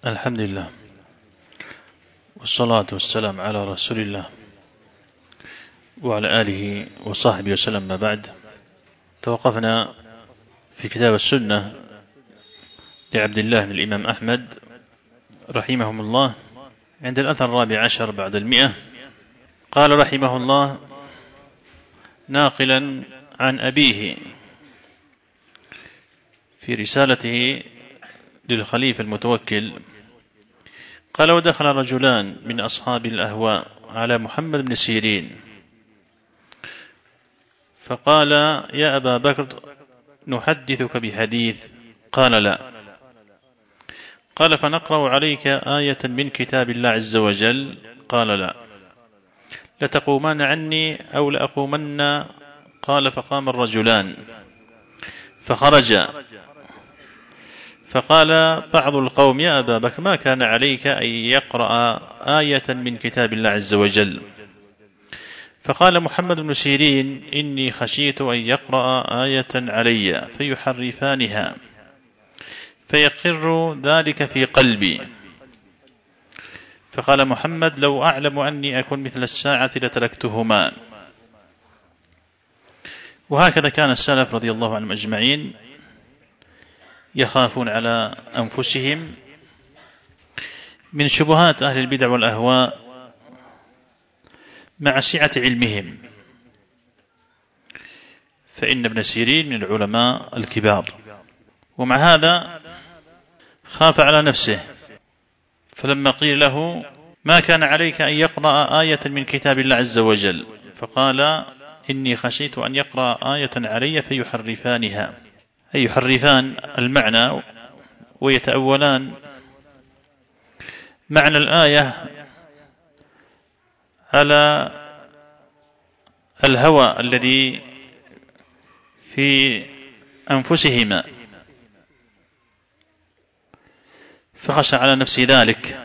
الحمد لله والصلاة والسلام على رسول الله وعلى آله وصحبه وسلم. ما بعد، توقفنا في كتاب السنة لعبد الله بن الإمام أحمد رحمهم الله عند الأثر 14 بعد 100. قال رحمه الله ناقلا عن أبيه في رسالته للخليفة المتوكل، قال: ودخل رجلان من أصحاب الأهواء على محمد بن سيرين فقال: يا أبا بكر، نحدثك بحديث. قال: لا. قال: فنقرأ عليك آية من كتاب الله عز وجل. قال: لا. لتقومن عني أو لأقومن. قال: فقام الرجلان فخرجا، فقال بعض القوم: يا أبا بكر، ما كان عليك أن يقرأ آية من كتاب الله عز وجل؟ فقال محمد بن سيرين: إني خشيت أن يقرأ آية علي فيحرفانها فيقر ذلك في قلبي. فقال محمد: لو أعلم أني أكون مثل الساعة لتركتهما. وهكذا كان السلف رضي الله عنهم أجمعين يخافون على أنفسهم من شبهات أهل البدع والأهواء مع سعة علمهم، فإن ابن سيرين من العلماء الكبار، ومع هذا خاف على نفسه، فلما قيل له: ما كان عليك أن يقرأ آية من كتاب الله عز وجل؟ فقال: إني خشيت أن يقرأ آية علي فيحرفانها، أي يحرفان المعنى ويتأولان معنى الآية على الهوى الذي في أنفسهما، فخشى على نفسه ذلك.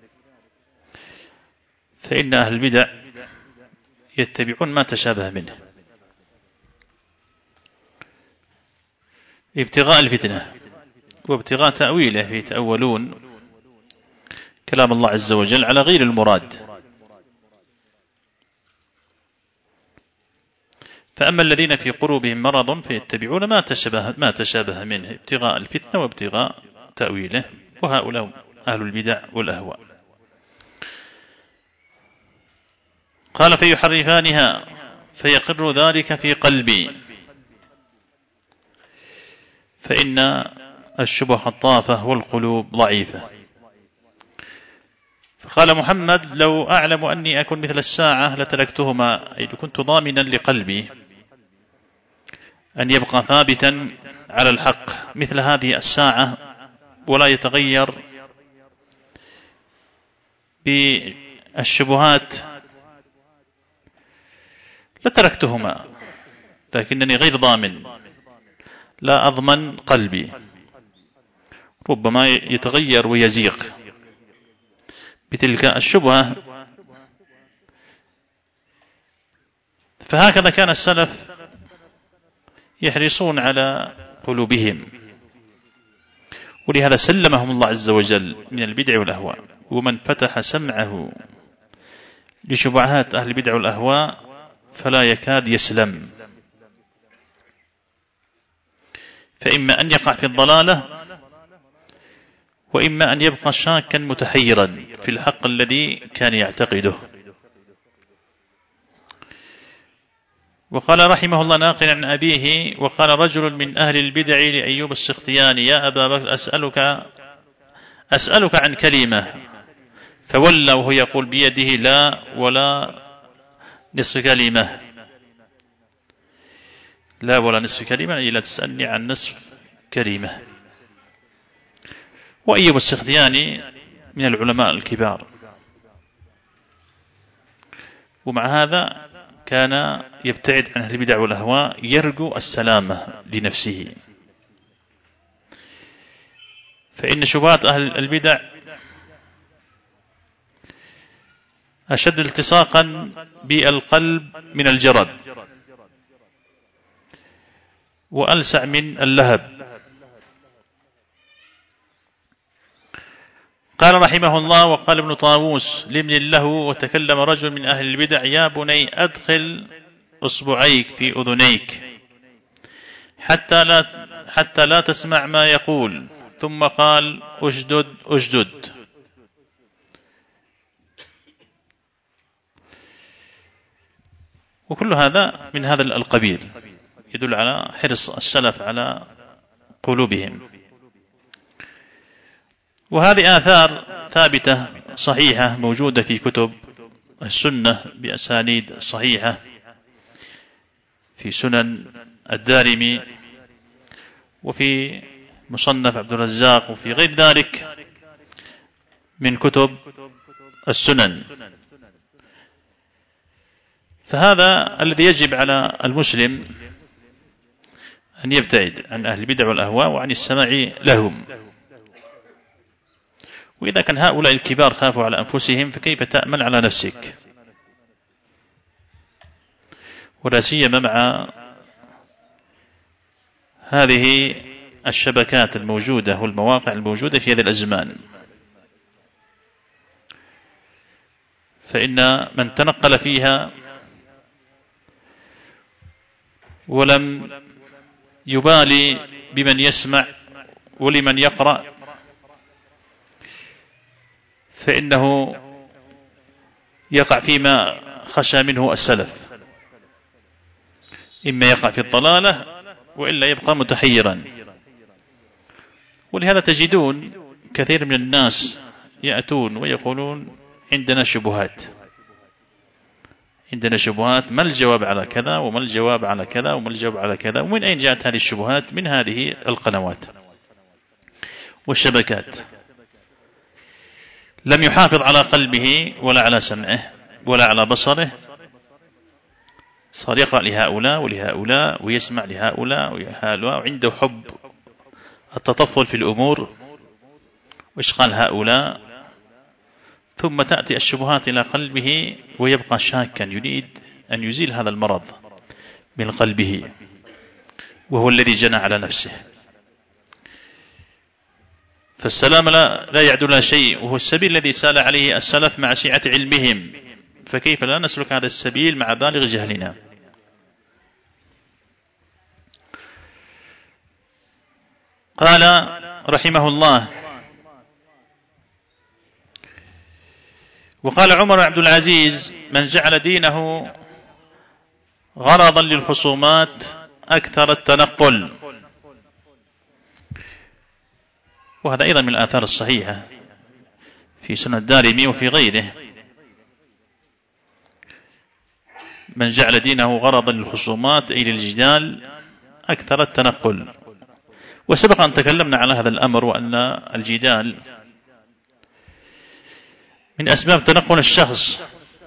فإن أهل البدع يتبعون ما تشابه منه ابتغاء الفتنة وابتغاء تأويله، فيتأولون كلام الله عز وجل على غير المراد. فأما الذين في قلوبهم مرض فيتبعون ما تشابه منه ابتغاء الفتنة وابتغاء تأويله، وهؤلاء أهل البدع والأهواء. قال: فيحرفانها فيقر ذلك في قلبي، فإن الشبه خطافة والقلوب ضعيفة. فقال محمد: لو أعلم أني أكون مثل الساعة لتركتهما، أي كنت ضامنا لقلبي أن يبقى ثابتا على الحق مثل هذه الساعة ولا يتغير بالشبهات لتركتهما، لكنني غير ضامن، لا أضمن قلبي، ربما يتغير ويزيغ بتلك الشبهة. فهكذا كان السلف يحرصون على قلوبهم، ولهذا سلمهم الله عز وجل من البدع والأهواء. ومن فتح سمعه لشبهات أهل البدع والأهواء فلا يكاد يسلم، فإما أن يقع في الضلالة، وإما أن يبقى شاكا متحيرا في الحق الذي كان يعتقده. وقال رحمه الله ناقلا عن أبيه: وقال رجل من أهل البدع لأيوب السختياني: يا أبا بكر، أسألك عن كلمة. فولى وهو يقول بيده: لا ولا نصف كلمة. لا ولا نصف كلمة، أي لا تسألني عن نصف كلمة. وأيوب السختياني من العلماء الكبار، ومع هذا كان يبتعد عن أهل البدع والأهواء، يرجو السلامة لنفسه. فإن شبهات أهل البدع أشد التصاقا بالقلب من الجرد، وألسع من اللهب. قال رحمه الله: وقال ابن طاووس لابن له وتكلم رجل من أهل البدع: يا بني أدخل أصبعيك في أذنيك حتى لا تسمع ما يقول. ثم قال: أشدد أشدد. وكل هذا من هذا القبيل يدل على حرص السلف على قلوبهم. وهذه آثار ثابتة صحيحة موجودة في كتب السنة بأسانيد صحيحة في سنن الدارمي وفي مصنف عبد الرزاق وفي غير ذلك من كتب السنن. فهذا الذي يجب على المسلم أن يبتعد عن أهل البدع والأهواء وعن السماع لهم. وإذا كان هؤلاء الكبار خافوا على أنفسهم فكيف تأمن على نفسك؟ ولا سيما مع هذه الشبكات الموجودة والمواقع الموجودة في هذه الأزمان. فإن من تنقل فيها ولم يبالي بمن يسمع ولمن يقرأ فإنه يقع فيما خشى منه السلف، إما يقع في الضلالة وإلا يبقى متحيرا. ولهذا تجدون كثير من الناس يأتون ويقولون: عندنا شبهات، ما الجواب على كذا وما الجواب على كذا وما الجواب على كذا. ومن أين جاءت هذه الشبهات؟ من هذه القنوات والشبكات. لم يحافظ على قلبه ولا على سمعه ولا على بصره، صار يقرأ لهؤلاء ولهؤلاء ويسمع لهؤلاء وهؤلاء، وعنده حب التطفل في الأمور وإشغال هؤلاء. ثم تأتي الشبهات إلى قلبه ويبقى شاكا، يريد أن يزيل هذا المرض من قلبه، وهو الذي جنى على نفسه. فالسلام لا يعدل شيء، وهو السبيل الذي سال عليه السلف مع سعة علمهم، فكيف لا نسلك هذا السبيل مع بالغ جهلنا؟ قال رحمه الله: وقال عمر بن عبد العزيز: من جعل دينه غرضا للخصومات أكثر التنقل. وهذا أيضا من الآثار الصحيحة في سنن الدارمي وفي غيره: من جعل دينه غرضا للخصومات أي للجدال أكثر التنقل. وسبق أن تكلمنا على هذا الأمر، وأن الجدال من أسباب تنقل الشخص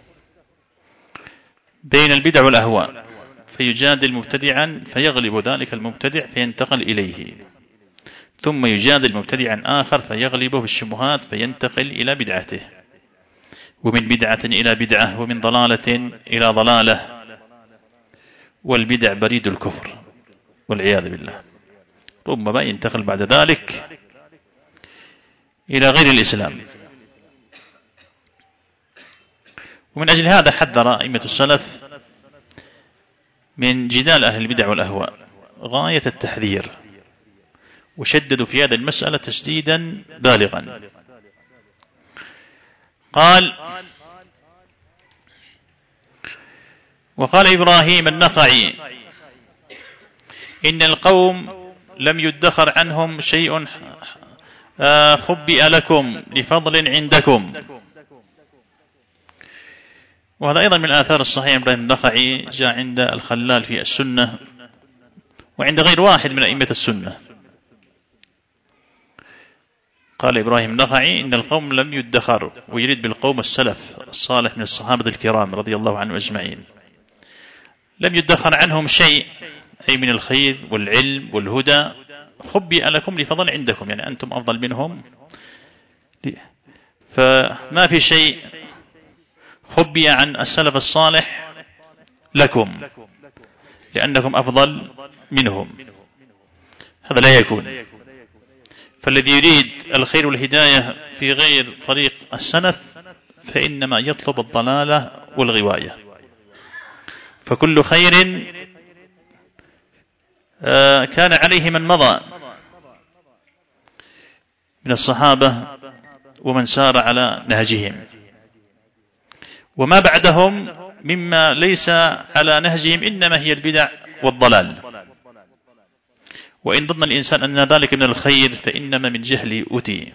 بين البدع والأهواء، فيجادل مبتدعا فيغلب ذلك المبتدع فينتقل إليه، ثم يجادل مبتدعا آخر فيغلبه بالشبهات فينتقل إلى بدعته، ومن بدعة إلى بدعة، ومن ضلالة إلى ضلالة. والبدع بريد الكفر والعياذ بالله، ربما ينتقل بعد ذلك إلى غير الإسلام. ومن أجل هذا حذر أئمة السلف من جدال أهل البدع والأهواء غاية التحذير، وشددوا في هذه المسألة تشديدا بالغا. قال: وقال إبراهيم النخعي: إن القوم لم يدخر عنهم شيء خبئ لكم لفضل عندكم. وهذا أيضا من الآثار الصحيحة. إبراهيم النخعي جاء عند الخلال في السنة وعند غير واحد من أئمة السنة. قال إبراهيم النخعي: إن القوم لم يدخر، ويريد بالقوم السلف الصالح من الصحابة الكرام رضي الله عنهم أجمعين. لم يدخر عنهم شيء أي من الخير والعلم والهدى خبئ لكم لفضل عندكم، يعني أنتم أفضل منهم، فما في شيء خبئ عن السلف الصالح لكم لأنكم أفضل منهم، هذا لا يكون. فالذي يريد الخير والهداية في غير طريق السلف فإنما يطلب الضلالة والغواية. فكل خير كان عليه من مضى من الصحابة ومن سار على نهجهم، وما بعدهم مما ليس على نهجهم إنما هي البدع والضلال. وإن ظن الإنسان أن ذلك من الخير فإنما من جهل أتي.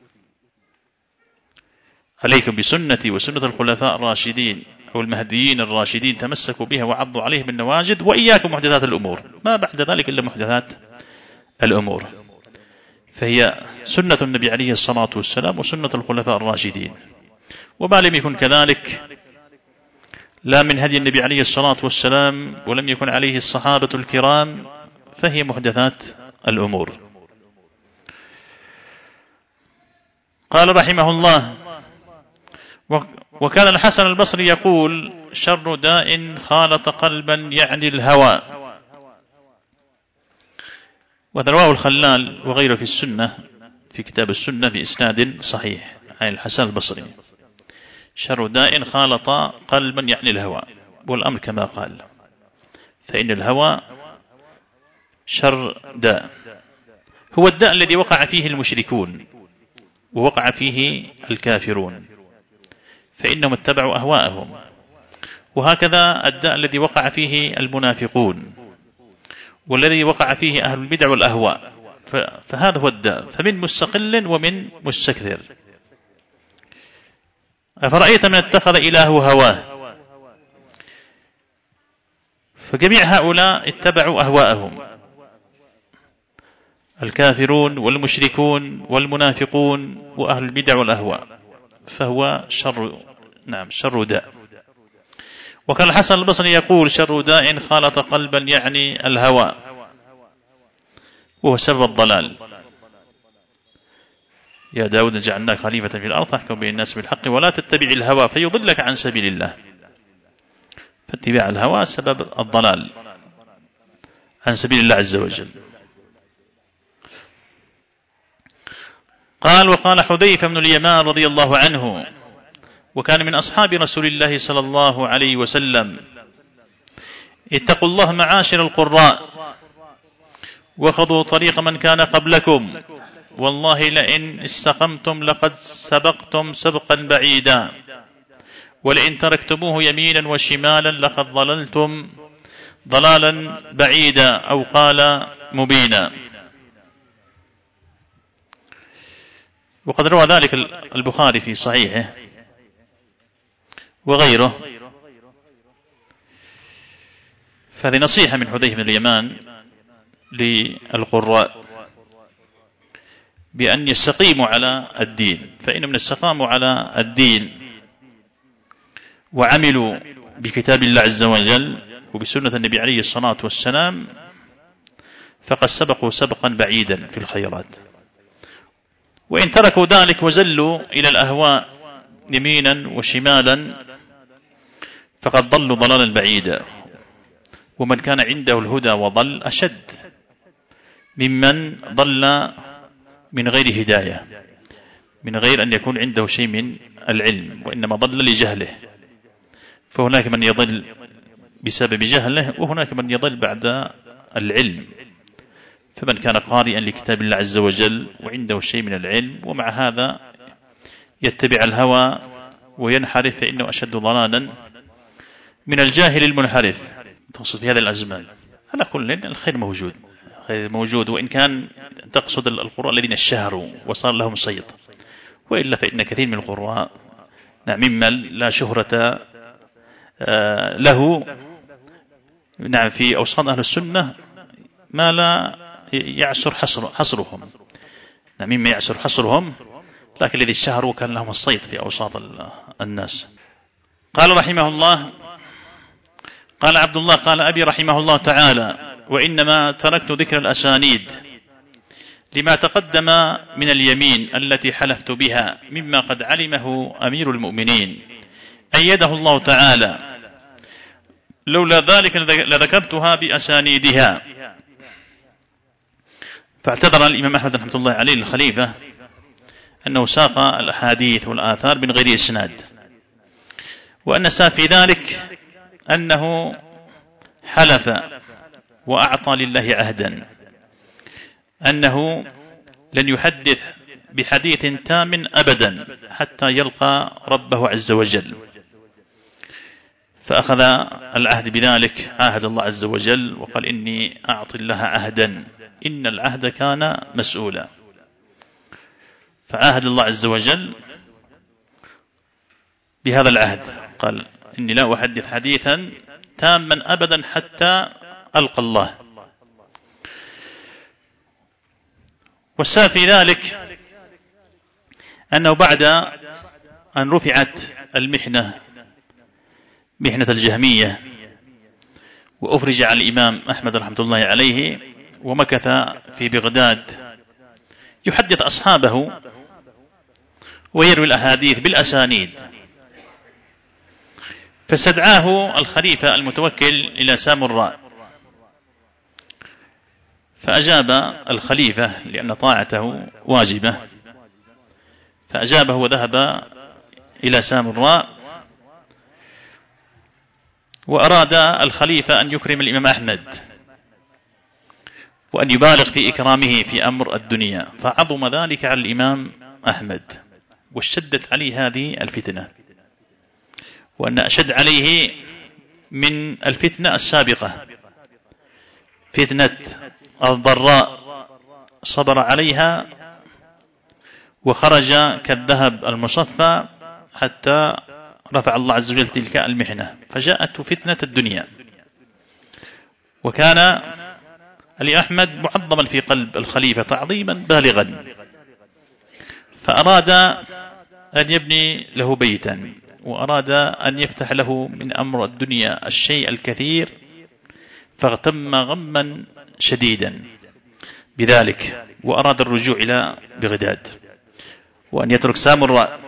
عليكم بسنتي وسنة الخلفاء الراشدين أو المهديين الراشدين، تمسكوا بها وعضوا عليه بالنواجذ، وإياكم محدثات الأمور، ما بعد ذلك إلا محدثات الأمور. فهي سنة النبي عليه الصلاة والسلام وسنة الخلفاء الراشدين، وما لم يكن كذلك لا من هدي النبي عليه الصلاة والسلام ولم يكن عليه الصحابة الكرام فهي محدثات الأمور. قال رحمه الله: وكان الحسن البصري يقول: شر داء خالط قلبا يعني الهوى. وهذا رواه الخلال وغيره في السنة، في كتاب السنة بإسناد صحيح عن الحسن البصري: شر داء خالط قلبا يعني الهوى. والأمر كما قال، فإن الهوى شر داء، هو الداء الذي وقع فيه المشركون ووقع فيه الكافرون، فإنهم اتبعوا أهواءهم. وهكذا الداء الذي وقع فيه المنافقون والذي وقع فيه أهل البدع والأهواء، فهذا هو الداء، فمن مستقل ومن مستكثر. أفرأيت من اتخذ إلهه هواه؟ فجميع هؤلاء اتبعوا أهواءهم، الكافرون والمشركون والمنافقون وأهل البدع والأهواء، فهو شر داء. وكان الحسن البصري يقول: شر داء خالط قلبا يعني الهوى، وهو سبب الضلال. يا داود جعلناك خليفة في الأرض فاحكم بين الناس بالحق ولا تتبع الهوى فيضلك عن سبيل الله. فاتباع الهوى سبب الضلال عن سبيل الله عز وجل. قال: وقال حذيفة بن اليمان رضي الله عنه، وكان من أصحاب رسول الله صلى الله عليه وسلم: اتقوا الله معاشر القراء وخذوا طريق من كان قبلكم، والله لئن استقمتم لقد سبقتم سبقا بعيدا، ولئن تركتموه يمينا وشمالا لقد ضللتم ضلالا بعيدا، أو قال مبينا. وقد روى ذلك البخاري في صحيحه وغيره. فهذه نصيحة من حذيفة بن اليمان للقراء بأن يستقيموا على الدين، فإنهم استقاموا على الدين وعملوا بكتاب الله عز وجل وبسنة النبي عليه الصلاة والسلام فقد سبقوا سبقا بعيدا في الخيرات. وإن تركوا ذلك وزلوا إلى الأهواء يمينا وشمالا فقد ضلوا ضلالا بعيدا. ومن كان عنده الهدى وضل أشد ممن ضل من غير هداية، من غير أن يكون عنده شيء من العلم، وإنما ضل لجهله. فهناك من يضل بسبب جهله، وهناك من يضل بعد العلم. فمن كان قارئا لكتاب الله عز وجل وعنده شيء من العلم ومع هذا يتبع الهوى وينحرف فإنه أشد ضلالا من الجاهل المنحرف. تقصد في هذا الأزمان على كل الخير موجود، وإن كان تقصد القراء الذين اشتهروا وصار لهم صيت، وإلا فإن كثير من القراء ممن لا شهرة له في أوساط أهل السنة ما لا يعسر حصرهم، مما يعسر حصرهم، لكن الذي اشتهروا كان لهم الصيت في أوساط الناس. قال رحمه الله: قال عبد الله قال أبي رحمه الله تعالى: وإنما تركت ذكر الأسانيد لما تقدم من اليمين التي حلفت بها مما قد علمه أمير المؤمنين أيده الله تعالى، لولا ذلك لذكرتها بأسانيدها. فاعتذر الإمام أحمد رحمة الله عليه الخليفة أنه ساق الأحاديث والآثار من غير إسناد، وأن السبب في ذلك أنه حلف وأعطى لله عهدا أنه لن يحدث بحديث تام أبدا حتى يلقى ربه عز وجل، فأخذ العهد بذلك، عاهد الله عز وجل وقال إني أعطي الله عهدا إن العهد كان مسؤولا، فعاهد الله عز وجل بهذا العهد، قال إني لا أحدث حديثا تاما أبدا حتى ألقى الله. والسبب في ذلك أنه بعد أن رفعت المحنة، محنة الجهمية، وأفرج على الإمام أحمد رحمة الله عليه، ومكث في بغداد يحدث أصحابه ويروي الأحاديث بالأسانيد، فاستدعاه الخليفة المتوكل إلى سامراء، فأجاب الخليفة لأن طاعته واجبة، فأجابه وذهب إلى سامراء، وأراد الخليفة أن يكرم الإمام أحمد وأن يبالغ في إكرامه في أمر الدنيا، فعظم ذلك على الإمام أحمد، واشتدت عليه هذه الفتنة، وأن أشد عليه من الفتنة السابقة فتنة الضراء صبر عليها وخرج كالذهب المصفى حتى رفع الله عز وجل تلك المحنة، فجاءت فتنة الدنيا. وكان أحمد معظما في قلب الخليفة تعظيما بالغا، فأراد أن يبني له بيتا، وأراد أن يفتح له من أمر الدنيا الشيء الكثير، فاغتم غما شديدا بذلك، وأراد الرجوع إلى بغداد وأن يترك سامراء.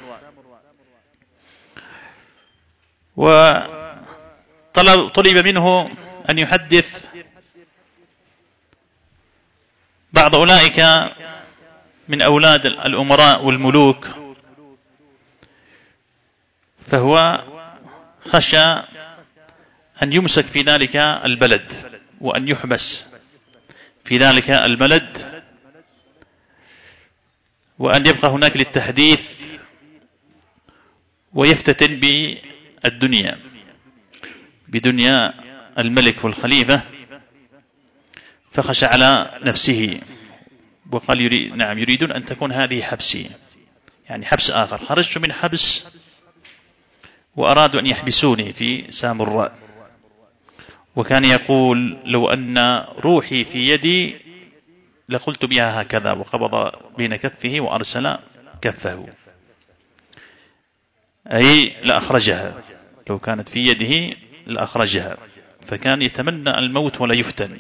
وطلب منه أن يحدث بعض أولئك من أولاد الأمراء والملوك، فهو خشى أن يمسك في ذلك البلد وأن يحبس في ذلك البلد، وأن يبقى هناك للتحديث ويفتتن بالدنيا بدنيا الملك والخليفة، فخشى على نفسه وقال يريدون أن تكون هذه حبسي، يعني حبس آخر، خرجت من حبس وأرادوا أن يحبسوني في سامراء. وكان يقول لو أن روحي في يدي لقلت بها هكذا، وقبض بين كفه وأرسل كفه، أي لأخرجها، لو كانت في يده لأخرجها، فكان يتمنى الموت ولا يفتن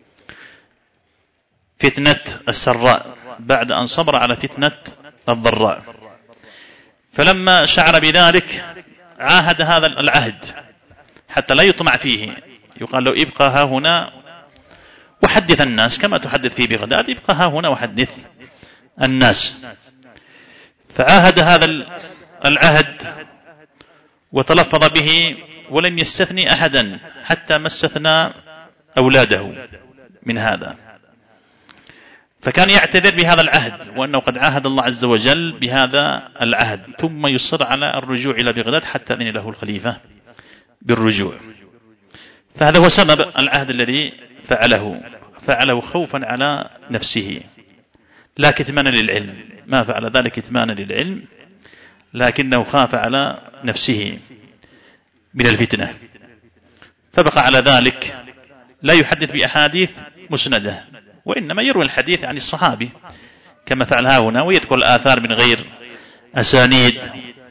فتنة السراء بعد أن صبر على فتنة الضراء. فلما شعر بذلك عاهد هذا العهد حتى لا يطمع فيه، يقال له ابقى ها هنا وحدث الناس كما تحدث في بغداد، ابقى ها هنا وحدث الناس. فعاهد هذا العهد وتلفظ به ولم يستثني أحدا حتى ما استثنى أولاده من هذا، فكان يعتذر بهذا العهد وأنه قد عاهد الله عز وجل بهذا العهد، ثم يصر على الرجوع إلى بغداد حتى أذن له الخليفة بالرجوع. فهذا هو سبب العهد الذي فعله خوفا على نفسه لا كتمانا للعلم، ما فعل ذلك كتمانا للعلم، لكنه خاف على نفسه من الفتنة، فبقى على ذلك لا يحدث بأحاديث مسندة، وإنما يروي الحديث عن الصحابي كما فعل هنا، ويذكر الآثار من غير أسانيد،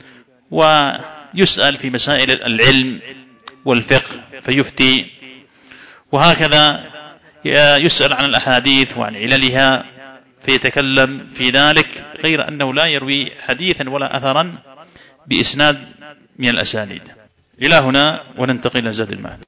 ويسأل في مسائل العلم والفقه فيفتي، وهكذا يسأل عن الأحاديث وعن عللها فيتكلم في ذلك، غير أنه لا يروي حديثا ولا أثرا بإسناد من الأسانيد. إلى هنا وننتقل إلى زاد المعاد.